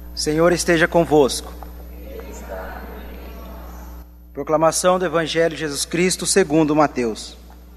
Senhor esteja convosco. Proclamação do Evangelho de Jesus Cristo segundo Mateus.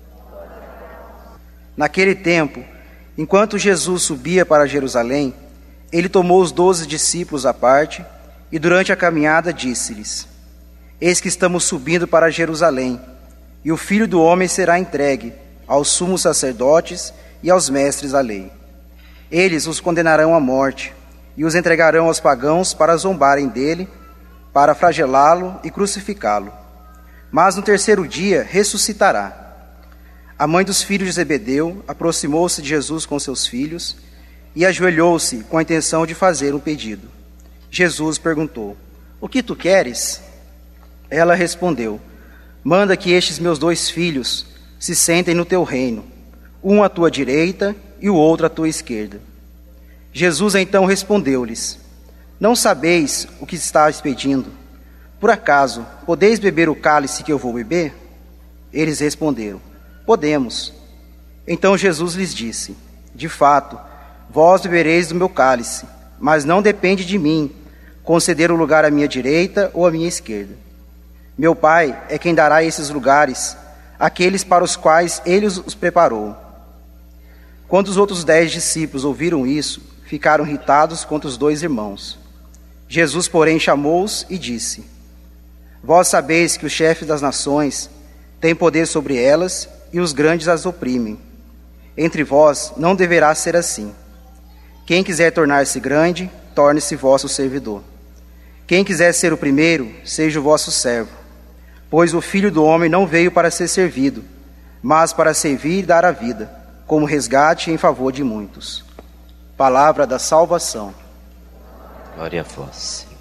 Naquele tempo, enquanto Jesus subia para Jerusalém, ele tomou os 12 discípulos à parte e durante a caminhada disse-lhes: Eis que estamos subindo para Jerusalém, e o Filho do Homem será entregue aos sumos sacerdotes e aos mestres da lei. Eles os condenarão à morte e os entregarão aos pagãos para zombarem dele, para flagelá-lo e crucificá-lo. Mas no terceiro dia ressuscitará. A mãe dos filhos de Zebedeu aproximou-se de Jesus com seus filhos e ajoelhou-se com a intenção de fazer um pedido. Jesus perguntou: O que tu queres? Ela respondeu: Manda que estes meus 2 filhos se sentem no teu reino, um à tua direita e o outro à tua esquerda. Jesus então respondeu-lhes: Não sabeis o que estáis pedindo? Por acaso podeis beber o cálice que eu vou beber? Eles responderam: Podemos. Então Jesus lhes disse: De fato, vós bebereis do meu cálice, mas não depende de mim conceder o lugar à minha direita ou à minha esquerda. Meu Pai é quem dará esses lugares àqueles para os quais ele os preparou. Quando os outros 10 discípulos ouviram isso, ficaram irritados contra os 2 irmãos. Jesus, porém, chamou-os e disse: Vós sabeis que os chefes das nações têm poder sobre elas e os grandes as oprimem. Entre vós não deverá ser assim. Quem quiser tornar-se grande, torne-se vosso servidor. Quem quiser ser o primeiro, seja o vosso servo. Pois o Filho do Homem não veio para ser servido, mas para servir e dar a vida, como resgate em favor de muitos. Palavra da salvação. Glória a vós, Senhor.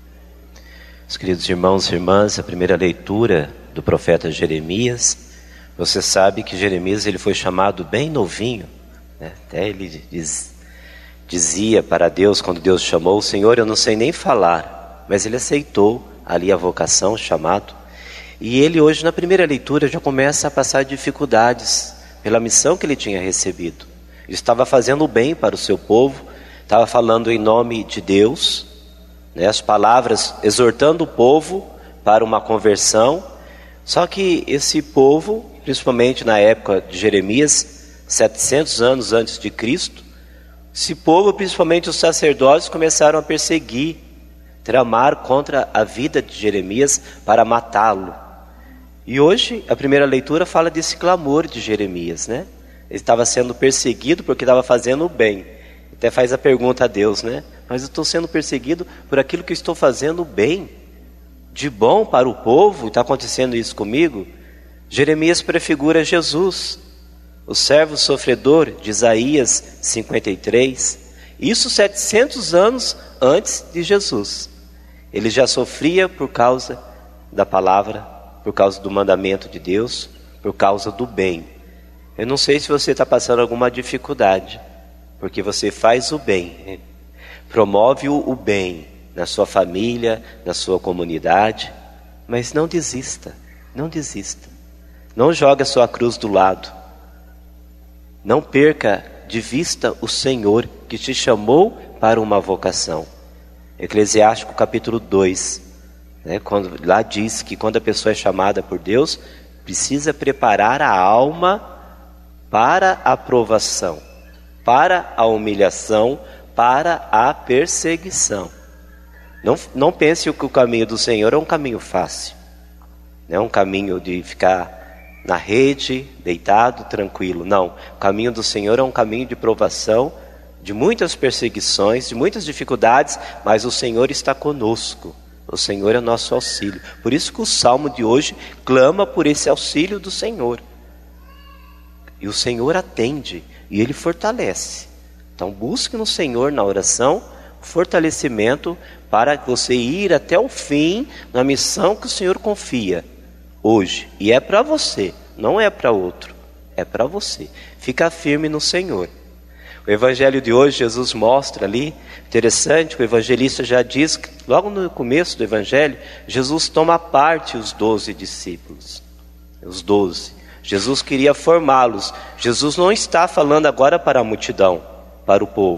Os queridos irmãos e irmãs, a primeira leitura do profeta Jeremias. Você sabe que Jeremias ele foi chamado bem novinho, né? Até ele dizia para Deus, quando Deus chamou: Senhor, eu não sei nem falar. Mas ele aceitou ali a vocação, o chamado. E ele hoje na primeira leitura já começa a passar dificuldades pela missão que ele tinha recebido. Ele estava fazendo o bem para o seu povo, estava falando em nome de Deus, né, as palavras exortando o povo para uma conversão. Só que esse povo, principalmente na época de Jeremias, 700 anos antes de Cristo, esse povo, principalmente os sacerdotes, começaram a perseguir, tramar contra a vida de Jeremias para matá-lo. E hoje a primeira leitura fala desse clamor de Jeremias, né? Ele estava sendo perseguido porque estava fazendo o bem. Até faz a pergunta a Deus, né? Mas eu estou sendo perseguido por aquilo que eu estou fazendo bem, de bom para o povo, e está acontecendo isso comigo? Jeremias prefigura Jesus, o servo sofredor de Isaías 53. Isso 700 anos antes de Jesus. Ele já sofria por causa da palavra, por causa do mandamento de Deus, por causa do bem. Eu não sei se você está passando alguma dificuldade, porque você faz o bem, promove o bem na sua família, na sua comunidade, mas não desista, não desista. Não jogue a sua cruz do lado. Não perca de vista o Senhor que te chamou para uma vocação. Eclesiástico capítulo 2, né, quando lá diz que quando a pessoa é chamada por Deus, precisa preparar a alma para a provação, para a humilhação, para a perseguição. Não pense que o caminho do Senhor é um caminho fácil, não é um caminho de ficar na rede, deitado, tranquilo. Não, o caminho do Senhor é um caminho de provação, de muitas perseguições, de muitas dificuldades, mas o Senhor está conosco. O Senhor é nosso auxílio. Por isso que o Salmo de hoje clama por esse auxílio do Senhor. E o Senhor atende e Ele fortalece. Então busque no Senhor na oração fortalecimento para você ir até o fim na missão que o Senhor confia hoje. E é para você, não é para outro, é para você. Fica firme no Senhor. O evangelho de hoje, Jesus mostra ali, interessante, o evangelista já diz, que logo no começo do evangelho, Jesus toma à parte os 12 discípulos, os 12. Jesus queria formá-los. Jesus não está falando agora para a multidão, para o povo.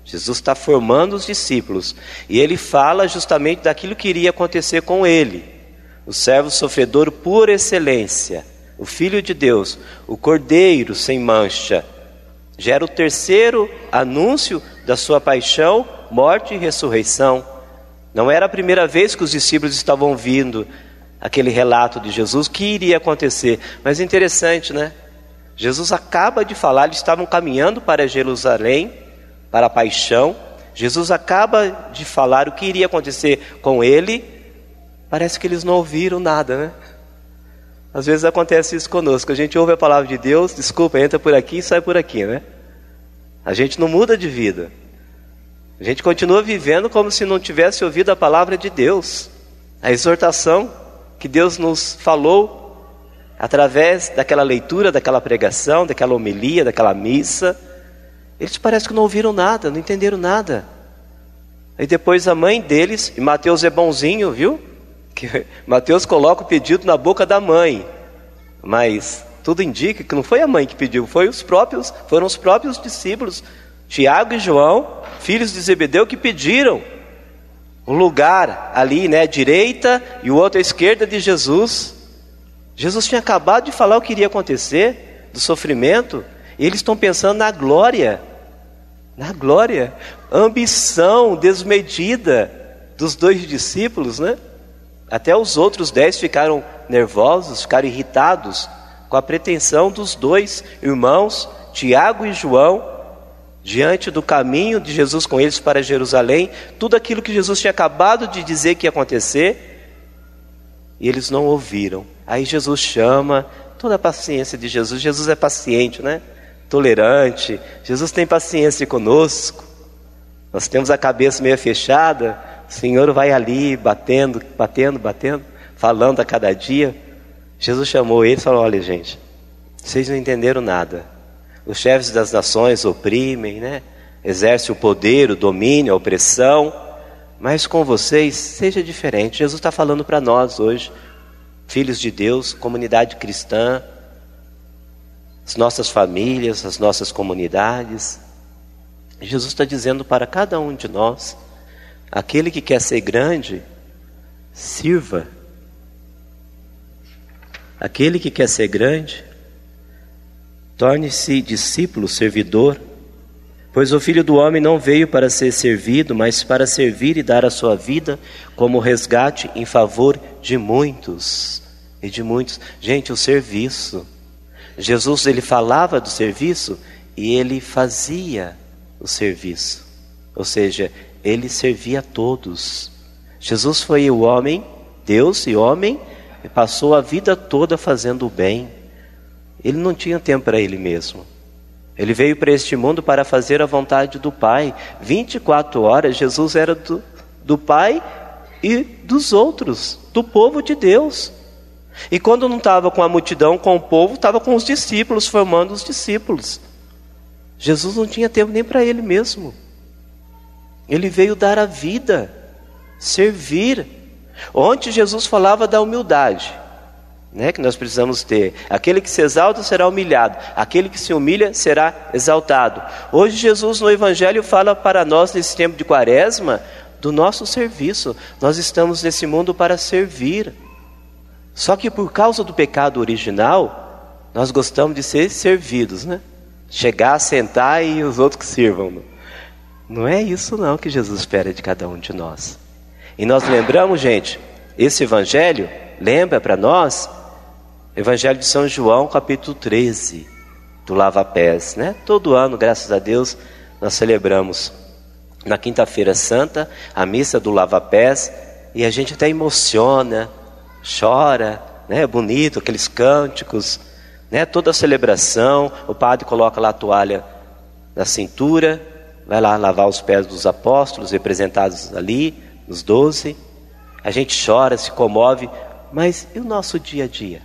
Jesus está formando os discípulos. E ele fala justamente daquilo que iria acontecer com ele. O servo sofredor por excelência, o Filho de Deus, o Cordeiro sem mancha. Já era o terceiro anúncio da sua paixão, morte e ressurreição. Não era a primeira vez que os discípulos estavam ouvindo aquele relato de Jesus, que iria acontecer. Mas interessante, né? Jesus acaba de falar, eles estavam caminhando para Jerusalém, para a paixão. Jesus acaba de falar o que iria acontecer com ele. Parece que eles não ouviram nada, né? Às vezes acontece isso conosco. A gente ouve a palavra de Deus, desculpa, entra por aqui e sai por aqui, né? A gente não muda de vida. A gente continua vivendo como se não tivesse ouvido a palavra de Deus. A exortação que Deus nos falou através daquela leitura, daquela pregação, daquela homilia, daquela missa. Eles parece que não ouviram nada, não entenderam nada. Aí depois a mãe deles, e Mateus é bonzinho, viu? Que Mateus coloca o pedido na boca da mãe. Mas tudo indica que não foi a mãe que pediu, foram os próprios discípulos, Tiago e João, filhos de Zebedeu, que pediram um lugar ali, né, à direita e o outro à esquerda de Jesus. Jesus tinha acabado de falar o que iria acontecer, do sofrimento, e eles estão pensando na glória, ambição desmedida dos 2 discípulos, né? Até os outros 10 ficaram nervosos, ficaram irritados com a pretensão dos 2 irmãos, Tiago e João, diante do caminho de Jesus com eles para Jerusalém, tudo aquilo que Jesus tinha acabado de dizer que ia acontecer, e eles não ouviram. Aí Jesus chama, toda a paciência de Jesus. Jesus é paciente, né? Tolerante. Jesus tem paciência conosco. Nós temos a cabeça meio fechada, o Senhor vai ali batendo, falando a cada dia. Jesus chamou eles e falou: olha, gente, vocês não entenderam nada. Os chefes das nações oprimem, né? Exercem o poder, o domínio, a opressão. Mas com vocês, seja diferente. Jesus está falando para nós hoje, filhos de Deus, comunidade cristã, as nossas famílias, as nossas comunidades. Jesus está dizendo para cada um de nós: aquele que quer ser grande, sirva. Aquele que quer ser grande, torne-se discípulo, servidor. Pois o Filho do Homem não veio para ser servido, mas para servir e dar a sua vida como resgate em favor de muitos. E de muitos. Gente, o serviço. Jesus, ele falava do serviço e ele fazia o serviço. Ou seja, ele servia a todos. Jesus foi o homem, Deus e homem, e passou a vida toda fazendo o bem. Ele não tinha tempo para ele mesmo. Ele veio para este mundo para fazer a vontade do Pai. 24 horas Jesus era do Pai e dos outros, do povo de Deus. E quando não estava com a multidão, com o povo, estava com os discípulos, formando os discípulos. Jesus não tinha tempo nem para ele mesmo. Ele veio dar a vida, servir. Ontem Jesus falava da humildade, né, que nós precisamos ter. Aquele que se exalta será humilhado, aquele que se humilha será exaltado. Hoje Jesus no Evangelho fala para nós, nesse tempo de Quaresma, do nosso serviço. Nós estamos nesse mundo para servir. Só que por causa do pecado original, nós gostamos de ser servidos, né? Chegar, sentar e os outros que sirvam. Não é isso não que Jesus espera de cada um de nós. E nós lembramos, gente, esse Evangelho lembra para nós Evangelho de São João, capítulo 13, do lava-pés, né? Todo ano, graças a Deus, nós celebramos na Quinta-feira Santa a missa do lava-pés, e a gente até emociona, chora, né? É bonito, aqueles cânticos, né? Toda a celebração, o padre coloca lá a toalha na cintura, vai lá lavar os pés dos apóstolos representados ali, os 12. A gente chora, se comove, mas e o nosso dia a dia?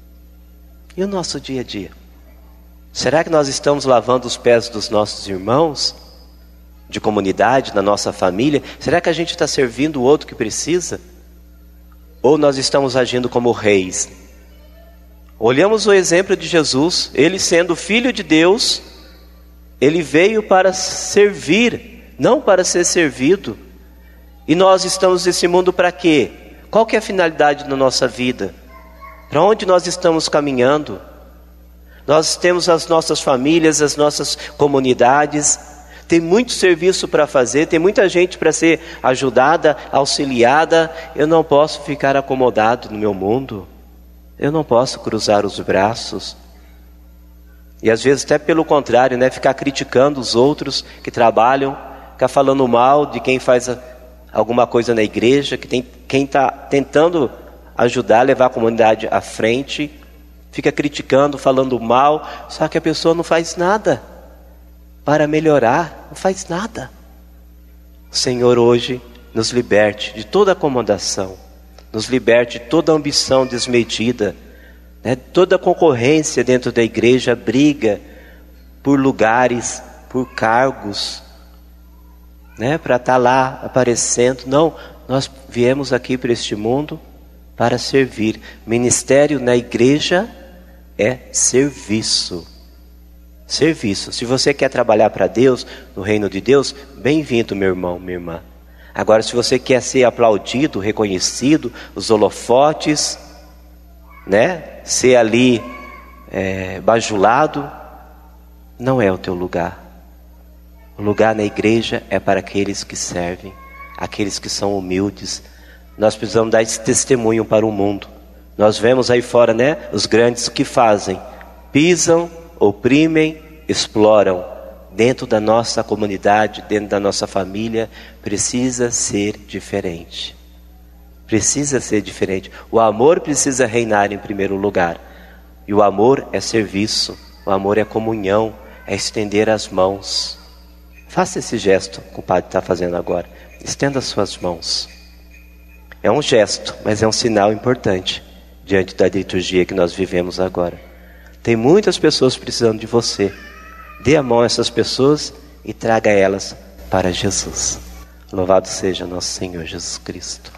E o nosso dia a dia? Será que nós estamos lavando os pés dos nossos irmãos de comunidade, na nossa família? Será que a gente está servindo o outro que precisa? Ou nós estamos agindo como reis? Olhamos o exemplo de Jesus, ele sendo filho de Deus, ele veio para servir não para ser servido. E nós estamos nesse mundo para quê? Qual que é a finalidade da nossa vida? Para onde nós estamos caminhando? Nós temos as nossas famílias, as nossas comunidades, tem muito serviço para fazer, tem muita gente para ser ajudada, auxiliada. Eu não posso ficar acomodado no meu mundo, eu não posso cruzar os braços. E às vezes até pelo contrário, né? Ficar criticando os outros que trabalham, ficar falando mal de quem faz alguma coisa na igreja, que tem quem está tentando ajudar, levar a comunidade à frente, fica criticando, falando mal, só que a pessoa não faz nada para melhorar, não faz nada. O Senhor hoje nos liberte de toda acomodação, nos liberte de toda ambição desmedida, né? Toda concorrência dentro da igreja, briga por lugares, por cargos, né? Para estar lá aparecendo. Não, nós viemos aqui para este mundo para servir. Ministério na igreja é serviço. Serviço. Se você quer trabalhar para Deus, no reino de Deus, bem-vindo, meu irmão, minha irmã. Agora, se você quer ser aplaudido, reconhecido, os holofotes, né? Ser ali bajulado, não é o teu lugar. O lugar na igreja é para aqueles que servem, aqueles que são humildes. Nós precisamos dar esse testemunho para o mundo. Nós vemos aí fora, né? Os grandes que fazem, pisam, oprimem, exploram. Dentro da nossa comunidade, dentro da nossa família, precisa ser diferente. Precisa ser diferente. O amor precisa reinar em primeiro lugar. E o amor é serviço, o amor é comunhão, é estender as mãos. Faça esse gesto que o padre está fazendo agora. Estenda as suas mãos. É um gesto, mas é um sinal importante diante da liturgia que nós vivemos agora. Tem muitas pessoas precisando de você. Dê a mão a essas pessoas e traga elas para Jesus. Louvado seja nosso Senhor Jesus Cristo.